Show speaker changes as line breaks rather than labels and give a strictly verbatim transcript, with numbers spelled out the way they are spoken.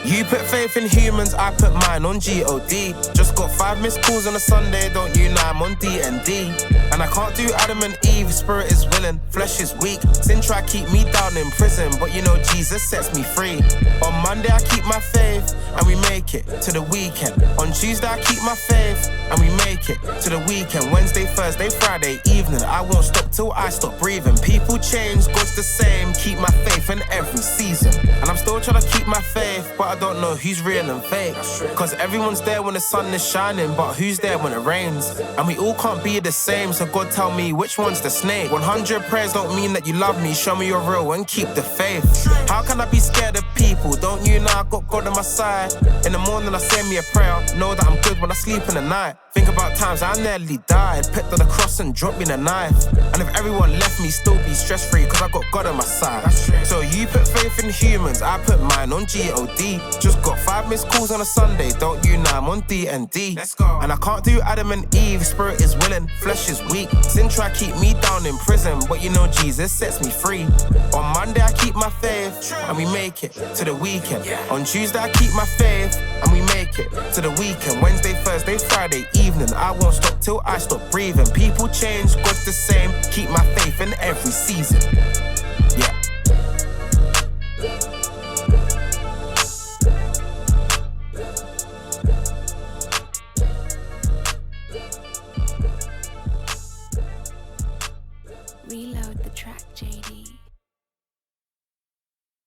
You put faith in humans, I put mine on G O D. Just got five missed calls on a Sunday, don't you know I'm on D and D. And I can't do Adam and Eve, spirit is willing, flesh is weak. Sin try keep me down in prison, but you know Jesus sets me free. On Monday I keep my faith, and we make it to the weekend. On Tuesday I keep my faith, and we make it to the weekend. Wednesday, Thursday, Friday evening, I won't stop till I stop breathing. People change, God's the same, keep my faith in every season. And I'm still trying to keep my faith, but I don't know who's real and fake. Cause everyone's there when the sun is shining, but who's there when it rains? And we all can't be the same, so God tell me which one's the snake. one hundred prayers don't mean that you love me, show me you're real and keep the faith. How can I be scared of people? Don't you know I got God on my side? In the morning I say me a prayer, know that I'm good when I sleep in the night. Think about times I nearly died, picked on the cross and dropped me the knife. And if everyone left me, still be stress free, cause I got God on my side. So you put faith in humans, I put mine on G O D. Just got five missed calls on a Sunday, don't you know I'm on D and D. Let's go. And I can't do Adam and Eve, spirit is willing, flesh is weak. Sin try keep me down in prison, but you know Jesus sets me free. On Monday I keep my faith, and we make it to the weekend. On Tuesday I keep my faith, and we make it to the weekend. Wednesday, Thursday, Friday evening, I won't stop till I stop breathing. People change, God's the same, keep my faith in every season.